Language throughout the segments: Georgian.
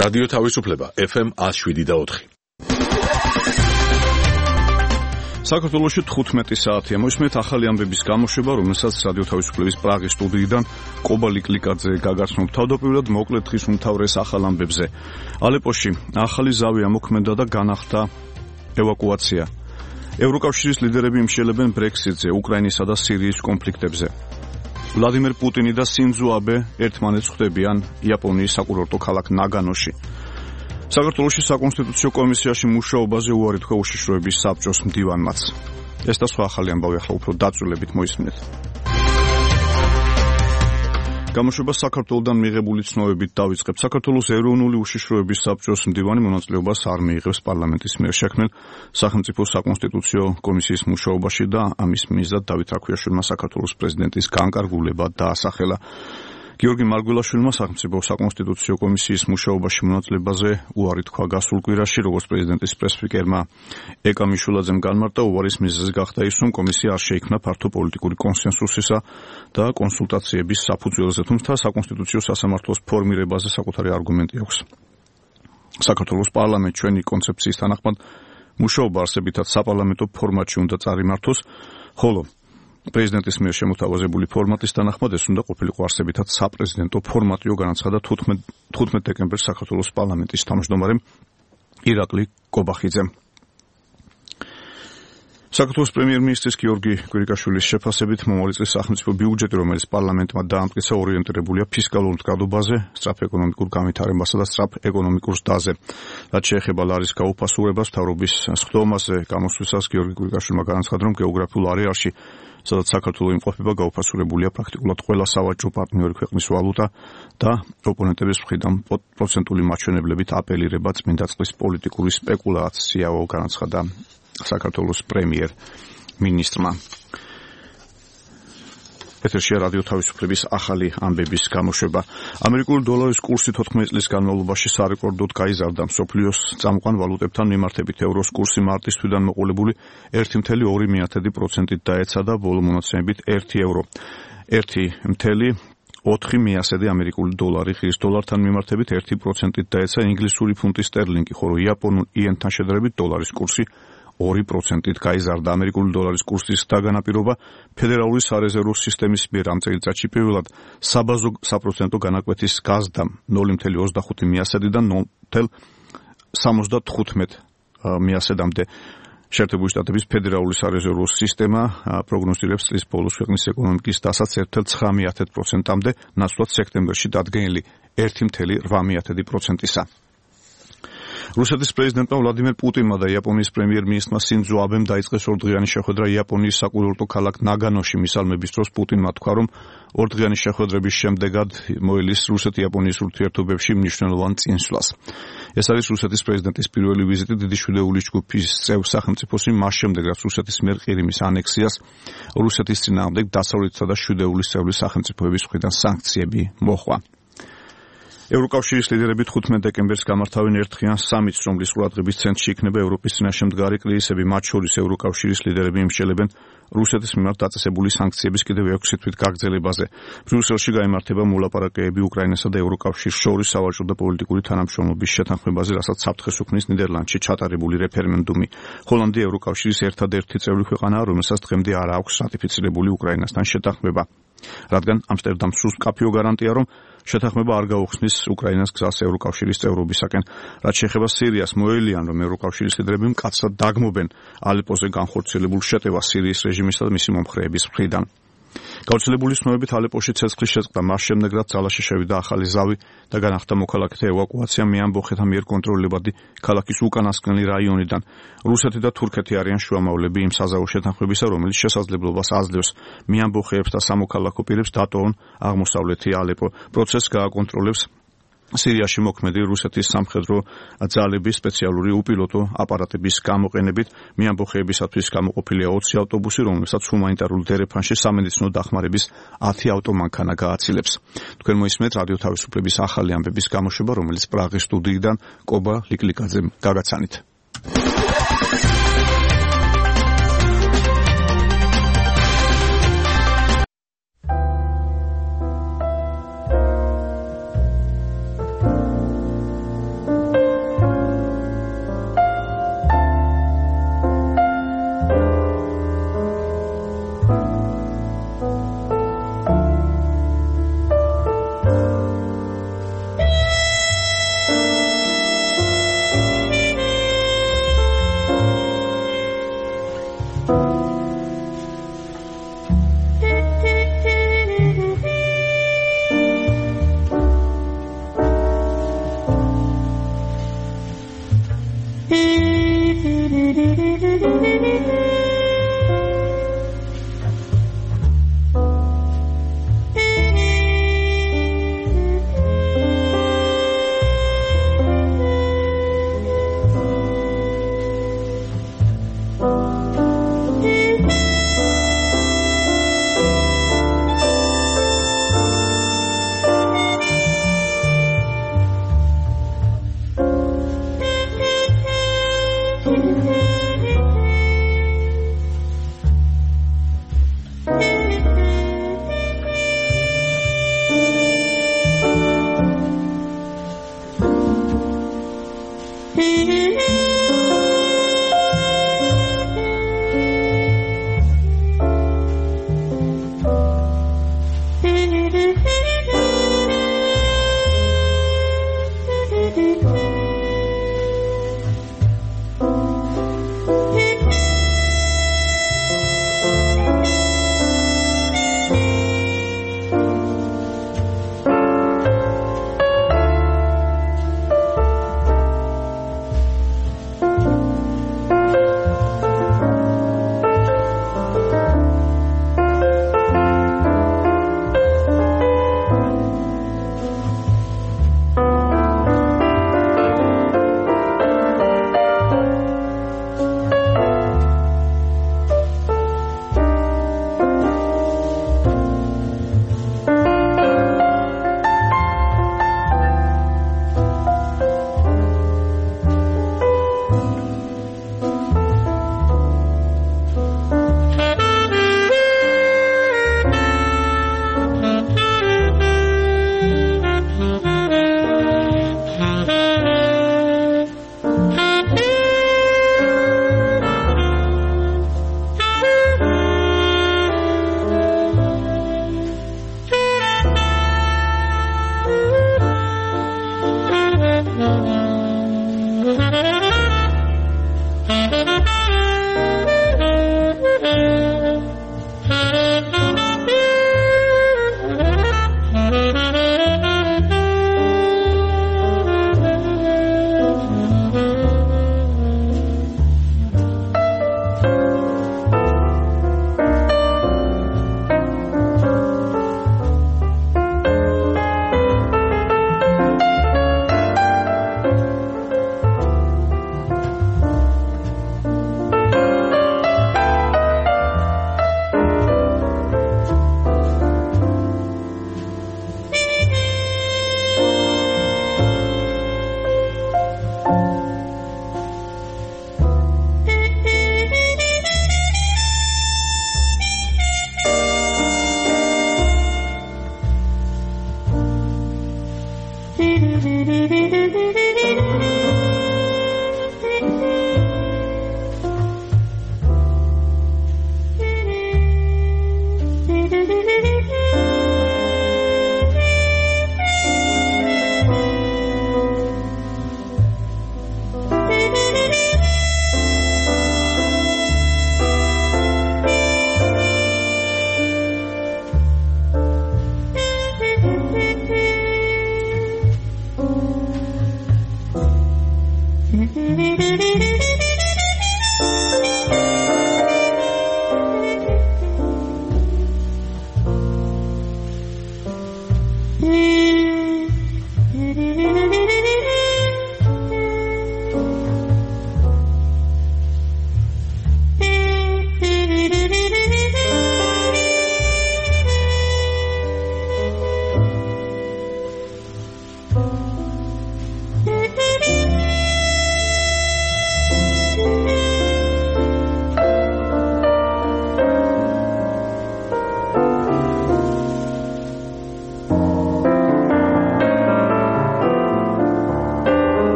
რადიო თავისუფლება FM 107.4. საქართველოში 15 საათია. მოისმენთ ახალი ამბების გამოშვება, რომელსაც რადიო თავისუფლების პრაღის სტუდიიდან კობა ლიკლიკაძე გაგაცნობ. თავდაპირველად მოკლედ დღის უმთავრეს ახალ ამბებზე. ალეპოში ახალი ზავი ამოქმედა და განახდა ევაკუაცია. ევროკავშირის ლიდერები იმშელებენ ბრექსიტზე, უკრაინისა და სირიის კონფლიქტებზე. ვლადიმერ პუტინი და სინძო აბე ერთმანეთს ხვდებიან იაპონიის საკურორტო ქალაქ ნაგანოში. საქართველოში საკონსტიტუციო კომისიაში მუშაობაზე უარი თქვა უშიშროების საბჭოს მდივანმაც. ეს და სხვა ახალი ამბავი ახლა უფრო დაწვრილებით მოისმენთ. გამოშვება საქართველოდან მიღებული ცნობებით დავიწყებ. საქართველოს ეროვნული უშიშროების საბჭოს მდივანი მონაწილეობას არ მიიღებს პარლამენტის მიერ შექმნილ სახელმწიფო საკონსტიტუციო კომისიის მუშაობაში და ამის მიზნად დავით რაქვიაშვილმა საქართველოს პრეზიდენტის განკარგულება დაასახელა. გიორგი მარგველაშვილმა სახელმწიფო საკონსტიტუციო კომისიის მუშაობაში მონაწილეობაზე უარი თქვა გასულ კვირაში, როგორც პრეზიდენტის პრესსპიკერმა ეკა მიშულაძემ განმარტა, უარის მიზეზი გახდა ის, რომ კომისია არ შეიქმნა ფართო პოლიტიკური კონსენსუსისა და კონსულტაციების საფუძველზე, თუმცა საკონსტიტუციო სასამართლოს ფორმირებაზე საკუთარი არგუმენტი აქვს. საქართველოს პარლამენტ ჩვენი კონცეფციის თანახმად მუშაობა არსებითად საპარლამენტო ფორმატში უნდა წარიმართოს, ხოლო პრეზიდენტის მიერ შემოთავაზებული ფორმატის თანახმად ეს უნდა ყოფილიყო არსებითად საპრეზიდენტო ფორმატიო, განაცხადა 15 დეკემბერს საქართველოს პარლამენტის თავმჯდომარემ ირაკლი კობახიძემ. საქართველოს პრემიერ-მინისტრის გიორგი კვირიკაშვილის შეფასებით მომავალი წლის სახელმწიფო ბიუჯეტი, რომელიც პარლამენტმა დაამტკიცა, ორიენტირებულია ფისკალურ მდგრადობაზე, სწრაფ ეკონომიკურ განვითარებასა და სწრაფ ეკონომიკურ ზრდაზე. რაც შეეხება ლარის გაუფასურებას, მთავრობის სხდომაზე გამოსვლისას გიორგი კვირიკაშვილმა განაცხადა, რომ გეოგრაფიულ არეალში, სადაც საქართველო იმყოფება, გაუფასურებულია პრაქტიკულად ყველა სავაჭრო პარტნიორი ქვეყნის ვალუტა და ოპონენტების მხრიდან პროცენტული მაჩვენებლებით აპელირება წმინდა წყლის პოლიტიკური სპეკულაციაო, განაცხადა საქართველოს პრემიერ-მინისტრმა. ეთერშია რადიო თავისუფლების ახალი ამბების გამოშვება. ამერიკული დოლარის კურსი 14 წლის განმავლობაში სარეკორდოდ გაიზარდა. მსოფლიოს წამყვან ვალუტებთან მიმართებით ევროს კურსი მარტის თვიდან მოყოლებული 1,2% დაეცა და ბოლო მონაცემებით 1 ევრო. 1,4 ამერიკული დოლარი ღირს დოლართან მიმართებით 1% დაეცა ინგლისური ფუნტი სტერლინგი, ხოლო იაპონურ იენთან შედარებით დოლარის კურსი 2% გაიზარდა. ამერიკული დოლარის კურსის დაგანაპირობა ფედერალური სარეზერვო სისტემის მიერ ამ წელიწადში პირველად საბაზო საპროცენტო განაკვეთის გაზრდა 0,25%-დან 0,75%-მდე. შეერთებული შტატების ფედერალური სარეზერვო სისტემა პროგნოზირებს წლის ბოლოს ქვეყნის ეკონომიკის დასაწყისს 1,9%-მდე, ნაცვლად სექტემბერში დადგენილი 1,8%-ისა. რუსეთის პრეზიდენტმა ვლადიმერ პუტინმა და იაპონიის პრემიერ-მინისტრმა სინძო აბემ დაიწყეს ორდღიანი შეხვედრა იაპონიის საკურორტო ქალაქ ნაგანოში. მისალმების დროს პუტინმა თქვა, რომ ორდღიანი შეხვედრების შემდეგად მოელის რუსეთ-იაპონიის ურთიერთობებში მნიშვნელოვან წინსვლას. ეს არის რუსეთის პრეზიდენტის პირველი ვიზიტი დიდი შვიდეულის ჯგუფის წევრ სახელმწიფოში, მას შემდეგ რაც რუსეთის მიერ ყირიმის ანექსიას რუსეთის წინააღმდეგ დასავლეთისა და შვიდეულის წევრი სახელმწიფოების მხრიდან სანქციები მოჰყვა. ევროკავშირის ლიდერები 15 დეკემბერს გამართავენ ერთხიან სამიტს, რომლის ყურადღების ცენტრში იქნება ევროპის წინაშე მდგარი კრიზისები, მათ შორის ევროკავშირის ლიდერები იმშელებენ რუსეთის მიმართ დაწესებული სანქციების კიდევ 6 თვით გაგრძელებაზე. ბრიუსელში გაიმართება მოლაპარაკებები უკრაინასა და ევროკავშირის შორის სავაჭრო და პოლიტიკური თანამშრომლობის შეთანხმებაზე, რასაც საფრთხეს უქმნის ნიდერლანდში ჩატარებული რეფერენდუმი. ჰოლანდია ევროკავშირის ერთადერთი წევრი ქვეყანაა, რომელსაც დღემდე არ აქვს რატიფიცირებული უკრაინასთან შეთანხმება. რადგან ამსტერდამს სურს მკაფიო გარანტია, რომ შეთანხმება არ გაუხსნის უკრაინას გზას ევროკავშირის წევრობისაკენ. რაც შეეხება სირიას, მოელიან, რომ ევროკავშირის ლიდერები მკაცრად დაგმობენ ალეპოზე განხორციელებულ შეტევას სირიის რეჟიმისა და მისი მომხრეების მხრიდან. გავრცელებული ცნობებით ალეპოში ცეცხლის შეწყდა მას შემდეგ, რაც ძალაში შევიდა ახალი ზავი და განახდა მოქალაქეთა ევაკუაცია მეამბოხეთა მიერ კონტროლებადი ქალაქის უკანასკნელი რაიონიდან. რუსეთი და თურქეთი არიან შუამავლები იმ საზავო შეთანხმებისა, რომელიც შესაძლებლობას აძლევს მეამბოხეებს და სამოქალაქო პირებს დატოვონ აღმოსავლეთი ალეპო. პროცესს გააკონტროლებს სირიაში მოქმედი რუსეთის სამხედრო ძალების სპეციალური უპილოტო აპარატების გამოყენებით. მეამბოხეებისათვის გამოყოფილია 20 ავტობუსი, რომელსაც ჰუმანიტარულ დერეფანში სამედიცინო დახმარების 10 ავტომანქანა გააცილებს. თქვენ მოისმენთ რადიო თავისუფლების ახალი ამბების გამოშვება, რომელიც პრაღის სტუდიიდან კობა ლიკლიკაძემ გაგაცანით.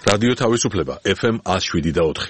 რადიო თავისუფლება FM 107.4.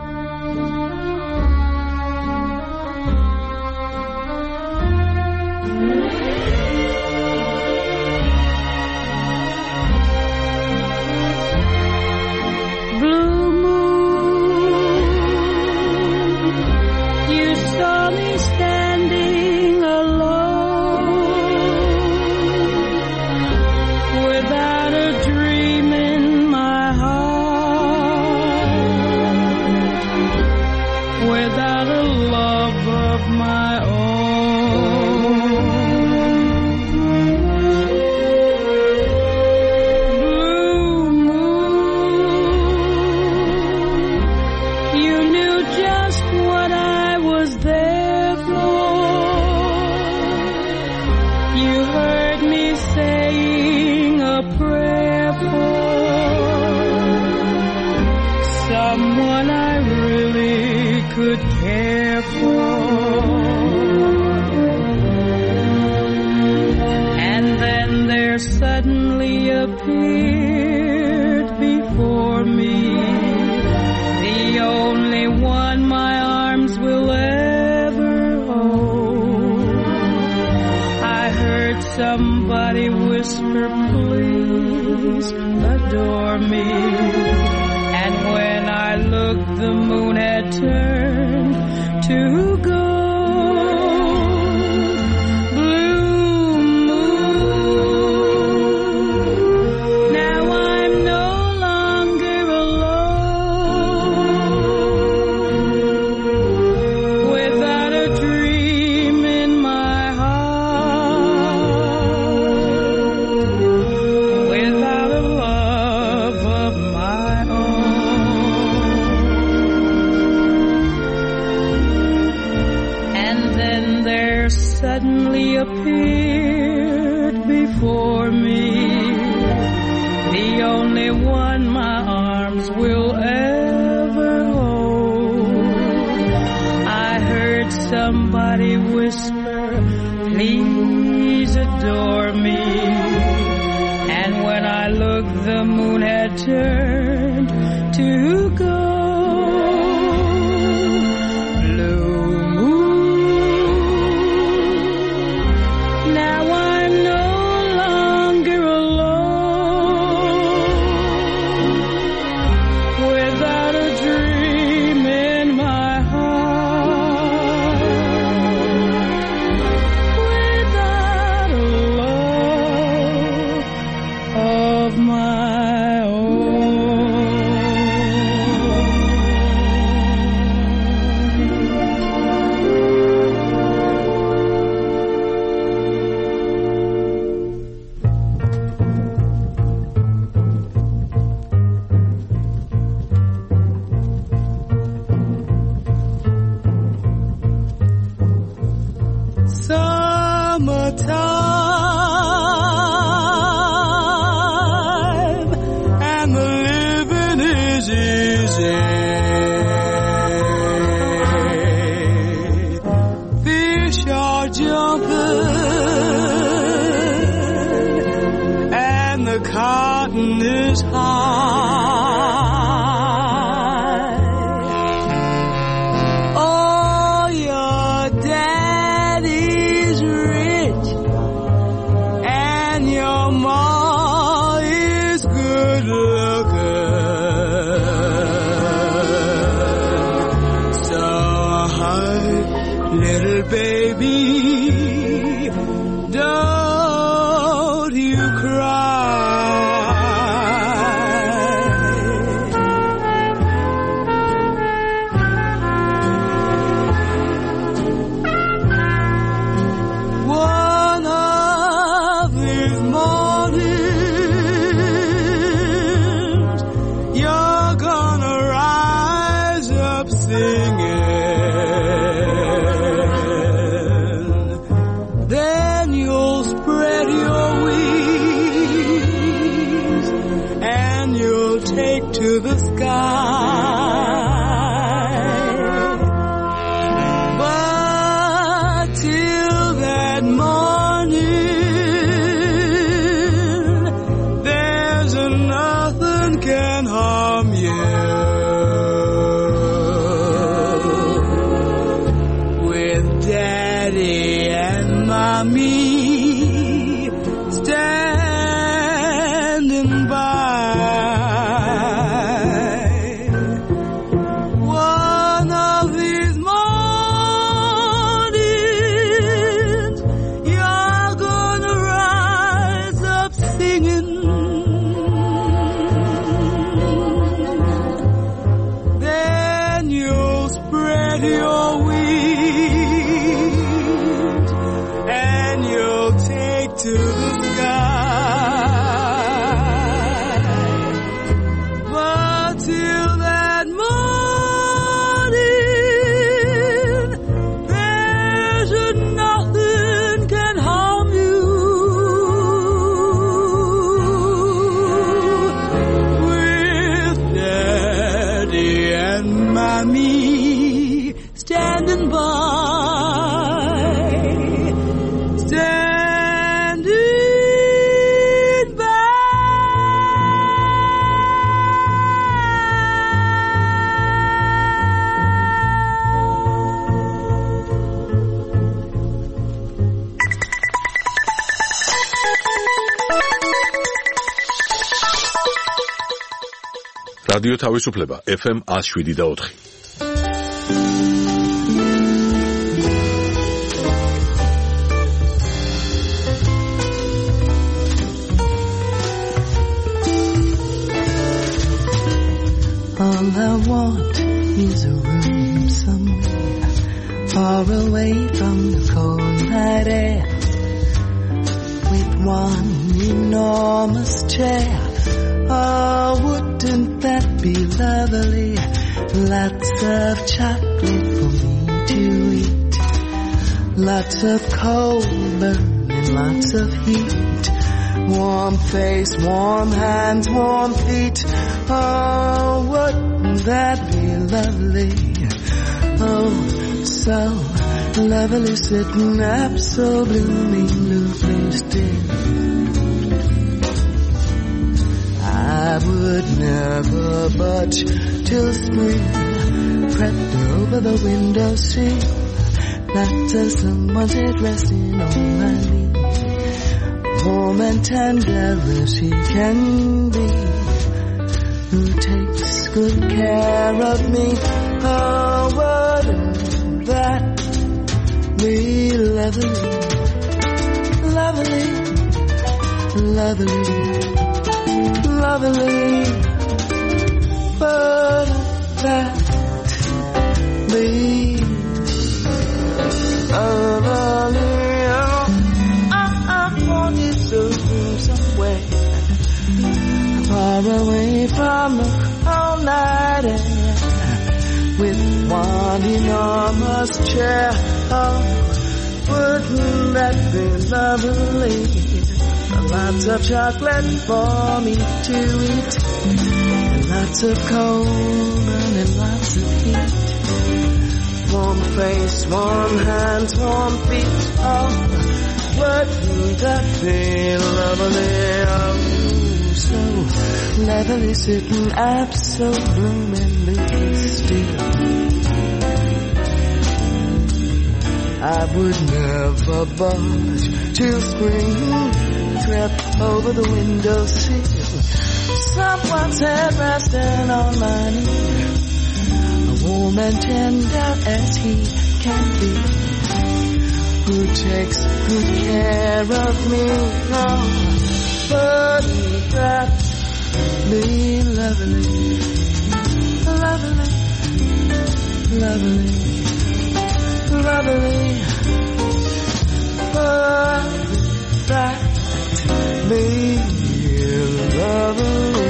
Somebody whisper, please adore me. And when I looked, the moon had turned to gold. Blue moon, now I'm no longer alone. Without a dream in my suddenly appeared before me, the only one my arms will ever hold. I heard somebody whisper, please adore me. And when I looked, the moon had turned to gold. can hide. from you. With Daddy and Mommy standing by. One of these mornings, you're gonna rise up singing. Then you'll spread your wings and you'll take to the sky. But till that morning, there's nothing can harm you. With Daddy and Mommy standing by. Standing by. რადიო თავისუფლება FM 107.4. All I want is a room somewhere far away from the cold night air, with one enormous chair. Oh, wouldn't that be lovely? Lots of chocolate for me to eat, lots of coal burning, lots of heat, warm face, warm hands, warm feet. Oh, wouldn't that be lovely? Oh, so lovely, sitting up so bloomingly still. I would never budge till spring crept over the windowsill. Lots of someone's head resting on my knee, warm and tender as he can be, who takes good care of me. Oh, wouldn't that be lovely, lovely, lovely, lovely? Wouldn't that be lovely? I wanted to be somewhere far away from the cold night air, with one enormous chair. Oh, wouldn't that be lovely? Lots of chocolate for me to eat, lots of cold and lots of heat, warm face, warm hands, warm feet. Oh, wouldn't that be lovely? Oh, so lovely, sitting up so bloomingly still. I would never budge till spring crept over the windowsill. Someone's head resting on my knee, warm and tender as he can be, who takes good care of me. Oh, wouldn't that be lovely, lovely, lovely, lovely? Wouldn't that be lovely?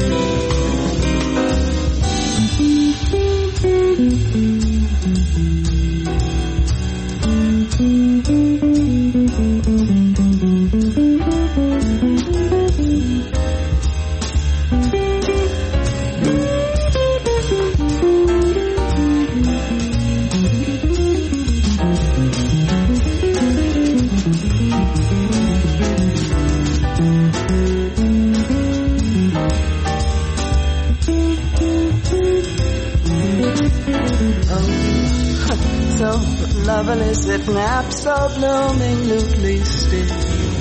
So lovely, sitting up, so bloomingly still.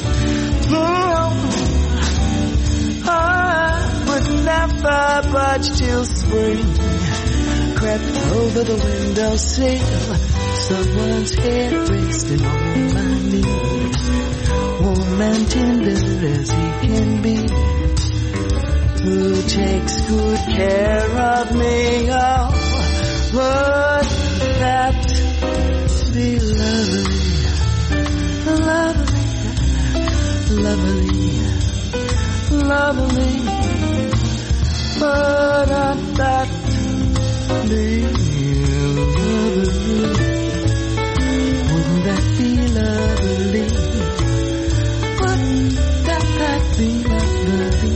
I would never budge till spring crept over the windowsill. Someone's hair resting on my knee, warm and tender as he can be. Who takes good care of me? Oh, would that be lovely, lovely, lovely, lovely? Would that be lovely? Wouldn't that be lovely? Wouldn't that be lovely?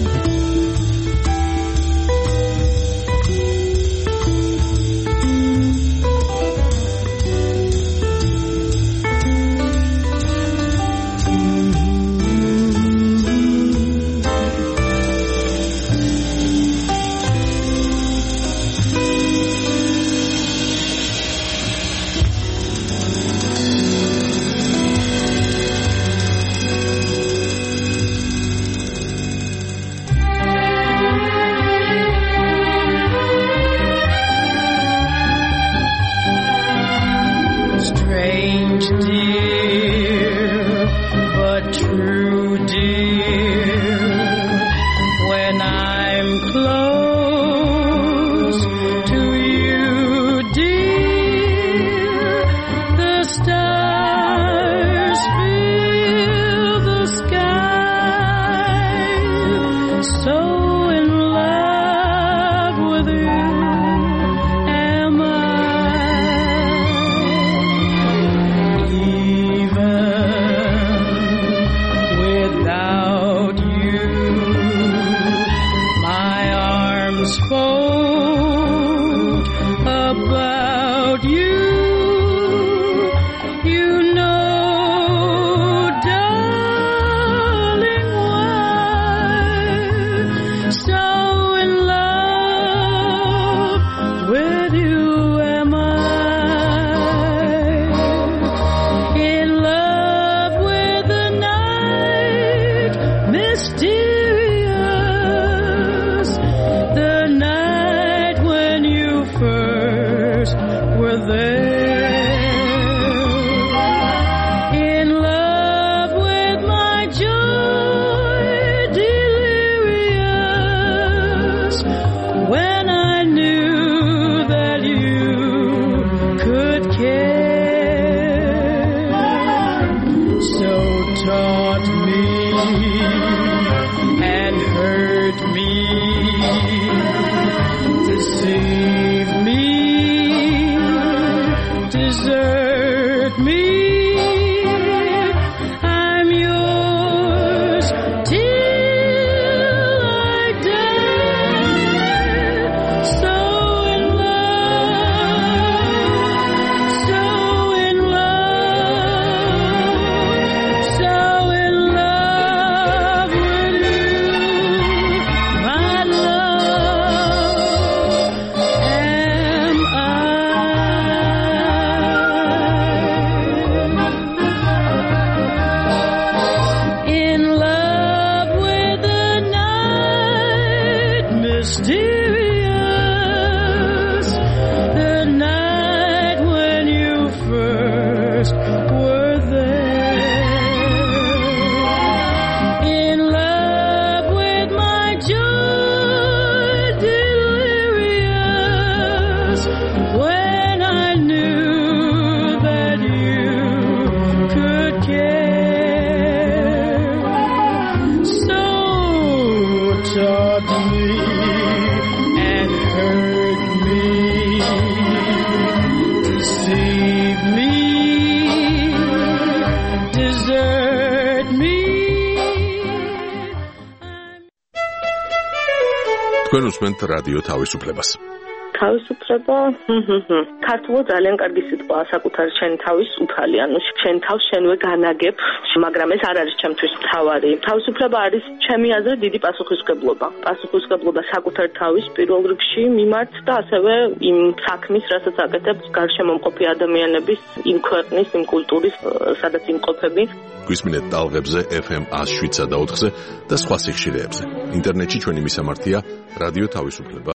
თქვენ უსმენთ რადიო თავისუფლებას. თავისუფლება ქართულად ძალიან კარგი სიტყვაა საკუთარი შენი თავის უფალი, ანუ შენ თავს შენვე განაგებ, მაგრამ ეს არ არის ჩემთვის მთავარი. თავისუფლება არის ჩემი აზრით დიდი პასუხისმგებლობა. პასუხისმგებლობა საკუთარი თავის პირველ რიგში მიმართ და ასევე იმ საქმის, რასაც აკეთებს გარშემო მყოფი ადამიანების, იმ ქვეყნის, იმ კულტურის, სადაც იმყოფები. გვისმინეთ ტალღებზე FM 107 და 4-ზე და სხვა სიხშირეებზე. ინტერნეტში ჩვენი მისამართია რადიო თავისუფლება